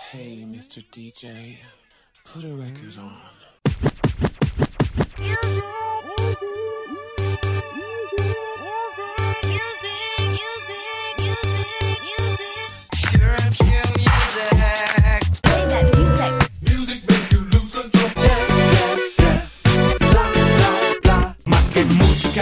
Hey, Mr. DJ, put a record on. Music make you lose control. Bla bla bla. Más que música.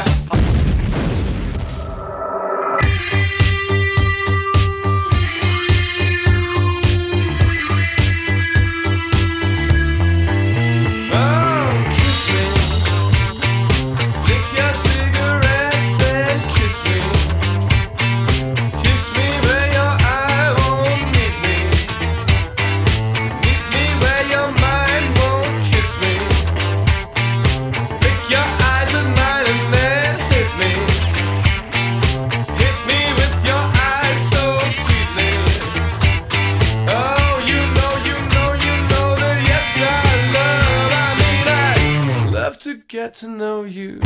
Get to know you.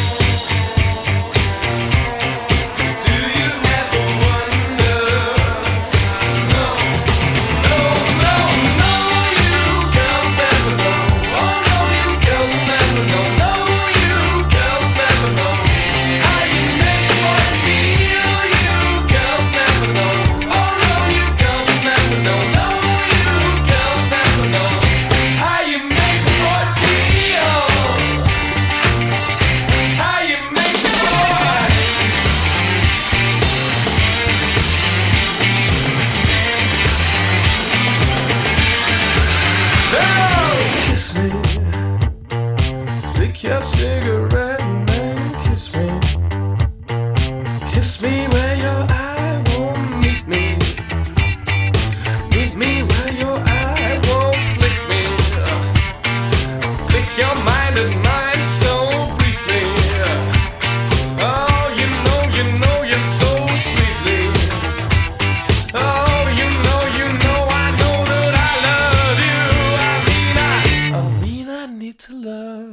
Your cigarette and then kiss me. Kiss me where your eye won't meet me. Meet me where your eye won't flick me. Flick your mind and mine so briefly. Oh, you know you're so sweetly. Oh, you know, I know that I love you. I mean I need to love.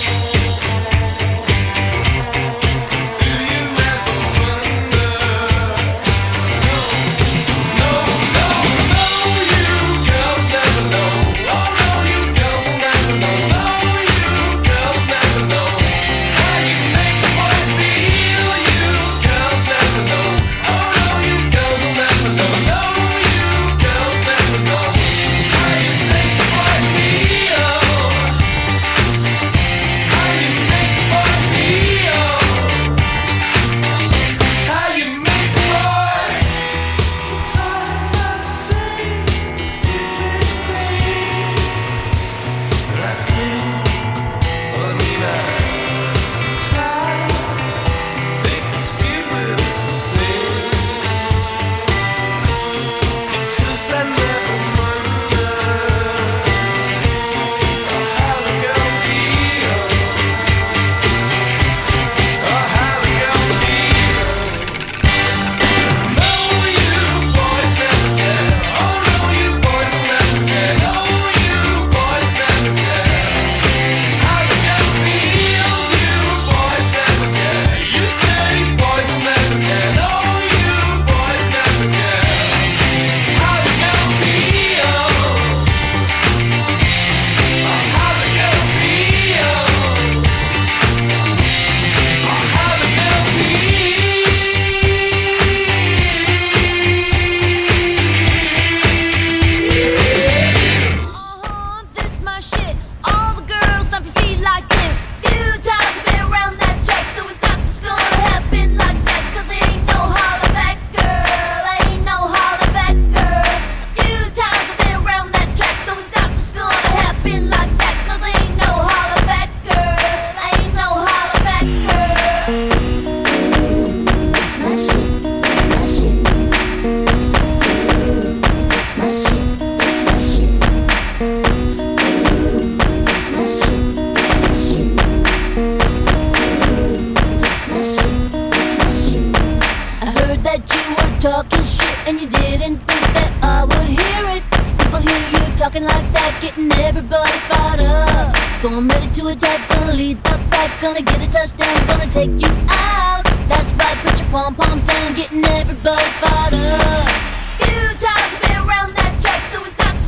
Talking shit and you didn't think that I would hear it. People hear you talking like that, getting everybody fired up. So I'm ready to attack, gonna lead the pack, gonna get a touchdown, gonna take you out. That's right, put your pom-poms down, getting everybody fired up. Few times I've been around that track, so it's not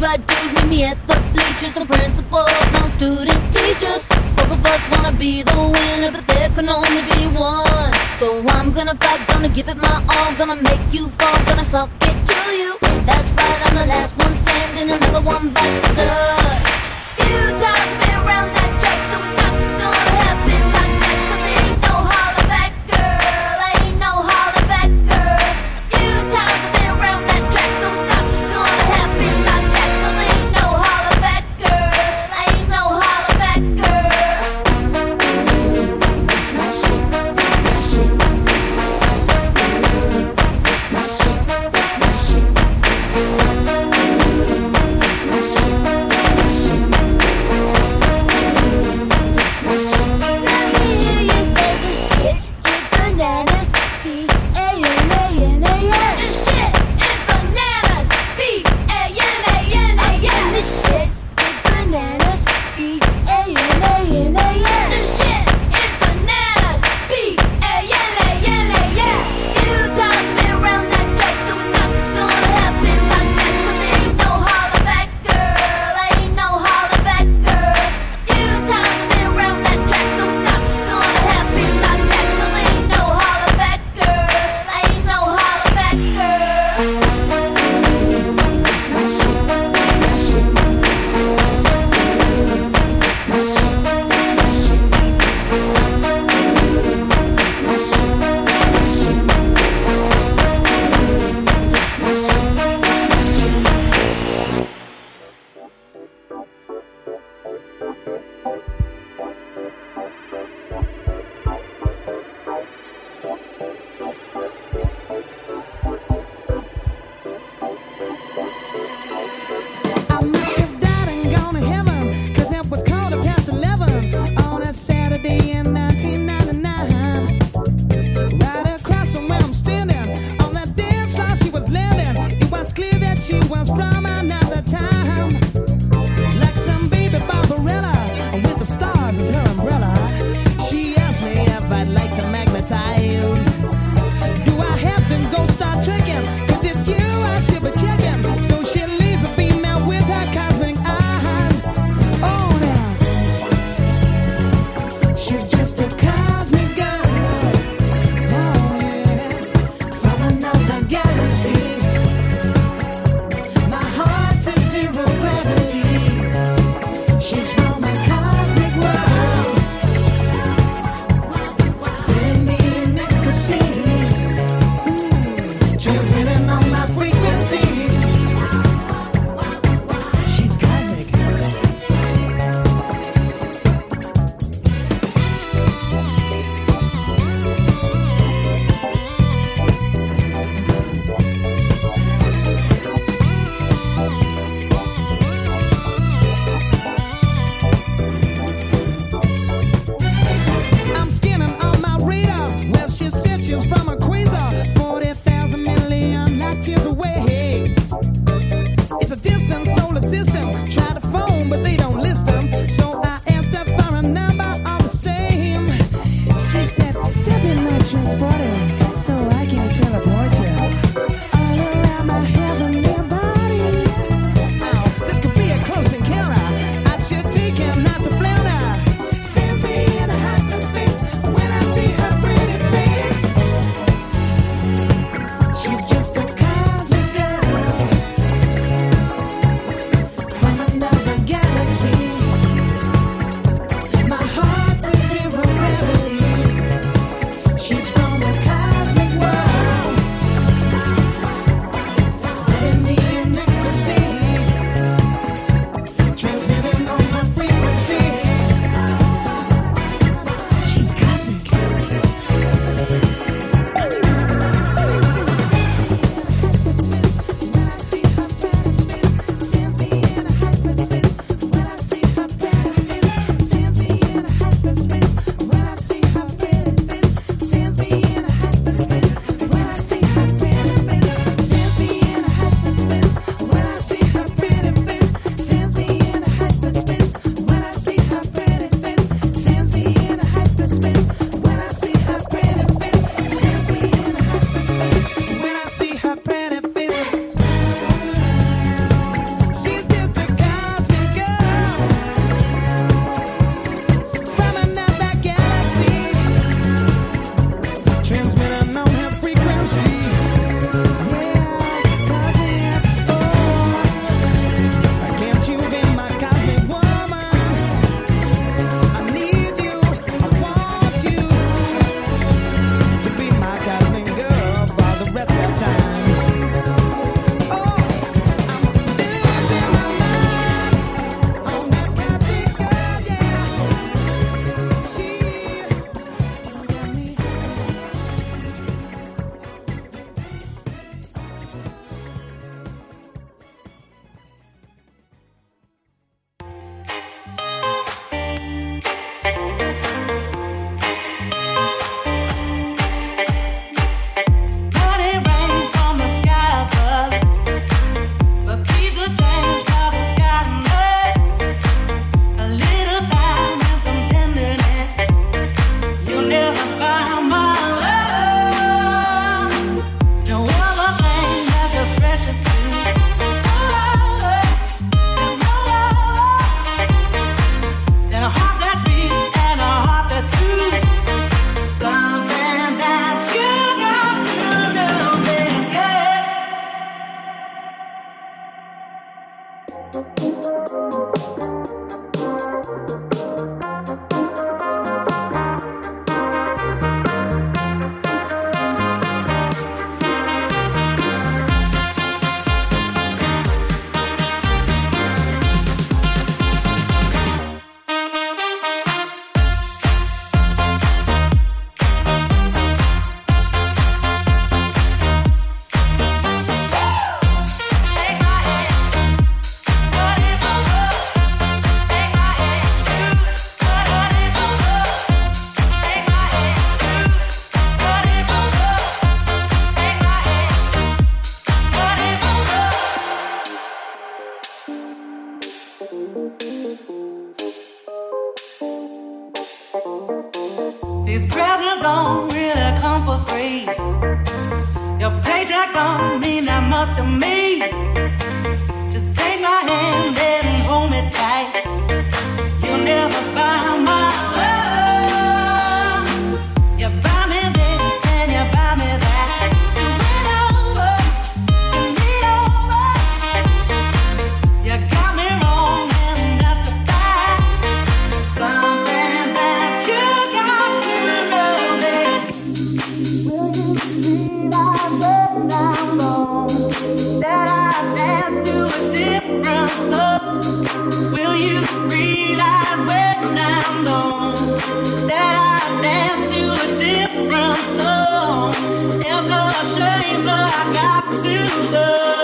right dude, meet me at the bleachers. No principals, no student teachers. Both of us wanna be the winner, but there can only be one. So I'm gonna fight, gonna give it my all, gonna make you fall, gonna suck it to you. That's right, I'm the last one standing, another one bites the dust. Few times I've been around that track, so it's not just gonna happen like that. 'Cause ain't no holler back girl, ain't no holler back girl. A few times I've been around that track, so it's not just gonna happen like that. 'Cause ain't no holler back girl, ain't no holler back girl. That's my shit, that's my shit. That's my shit, that's my shit. That's my shit, that's my shit. That's my shit. Let me hear you say the shit is bananas. B-A-N-A-N-A-S. This shit is bananas. B-A-N-A-N-A-S. This shit is bananas. B-A-N-A-N-A-S. This shit is bananas. B-A-N-A-N-A-S. Few times I've been around that track, so it's not just gonna happen like that. 'Cause ain't no holler back girl, ain't no holler back girl. A few times I've been around that track, so it's not just gonna happen like that. 'Cause ain't no holler back girl, ain't no holler back girl. That's my shit, that's my shit. That's my shit, that's my shit. That's my shit, that's my shit. That's my shit, that's my shit. I must have died and gone to heaven, 'cause it was 11:15 on a Saturday in 1999. Right across from where I'm standing, on that dance floor she was landing. It was clear that she was from another time. Like some baby Barbarella, with the stars as her umbrella. She asked me if I'd like to magnetize. Do I have to go start trekking? 'Cause it's you I should be checking. So she leaves a beam out with her cosmic eyes. Oh, now she's just a cosmic girl. Oh, yeah. From another galaxy. My talks to me. Just take my hand and hold me tight. You'll never buy my love. You buy me this and you buy me that. So win over, win me over. You got me wrong and that's a fact. Something that you got to know is, will you realize when I'm gone that I dance to a different love? Will you realize when I'm gone that I dance to a different song? It's a shame, but I got to love.